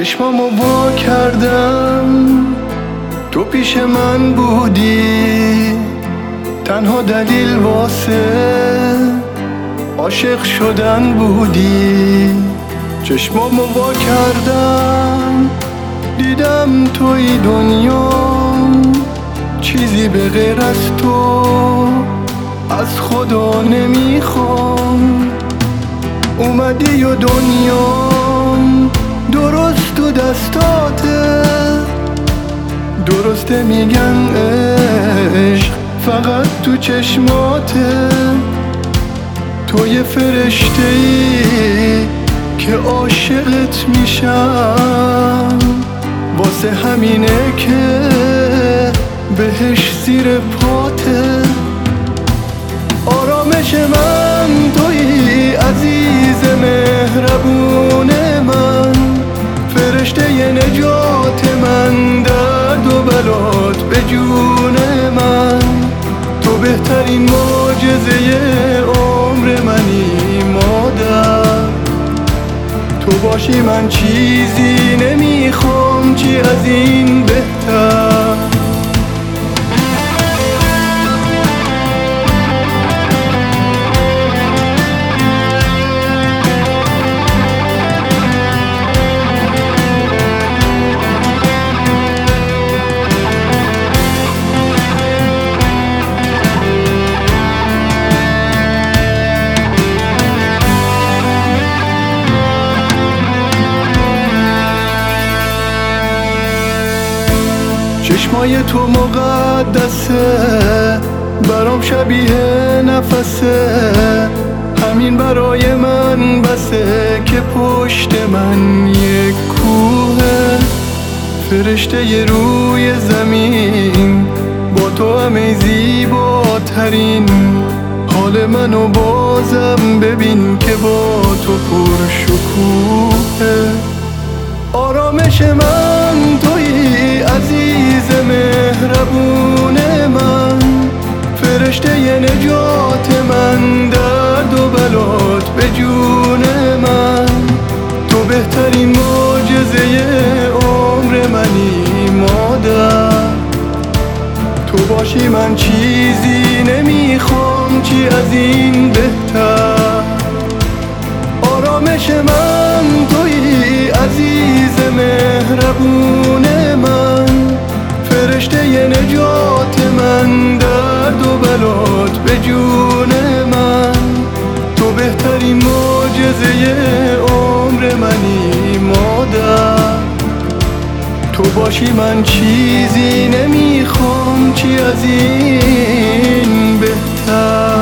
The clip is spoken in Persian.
چشمامو وا کردم تو پیش من بودی، تنها دلیل واسه عاشق شدن بودی. چشمامو وا کردم دیدم توی دنیا، چیزی به غیر از تو از خدا نمیخوام. اومدی و دنیام درست تو دستاته، درسته میگن عشق فقط تو چشماته. تو یه فرشته ای که عاشقت میشم، واسه همینه که بهش زیر پاته. آرامش من توی عزیز مهربون من، فرشته ی نجات من، درد و بلات به جون من. تو بهترین معجزه عمر منی مادر، تو باشی من چیزی نمیخوام چی از این بهتر. چشمای تو مقدسه، برام شبیه نفسه. همین برای من بسه که پشت من یک کوه. فرشته ی روی زمین با تو همه زیباترین. حال منو بازم ببین که با تو پرشکوهه. آرامش من توی عزیز مهربون من، فرشته ی نجات من، درد و بلات به جون من. تو بهترین معجزه عمر منی مادر، تو باشی من چیزی نمیخوام چی از این بهتر. آرامش من توی عزیز مهربون من، فرشته ی نجات من، درد و بلات به جون من. تو بهترین معجزه عمر منی مادر، تو باشی من چیزی نمیخوام چی از این بهتر.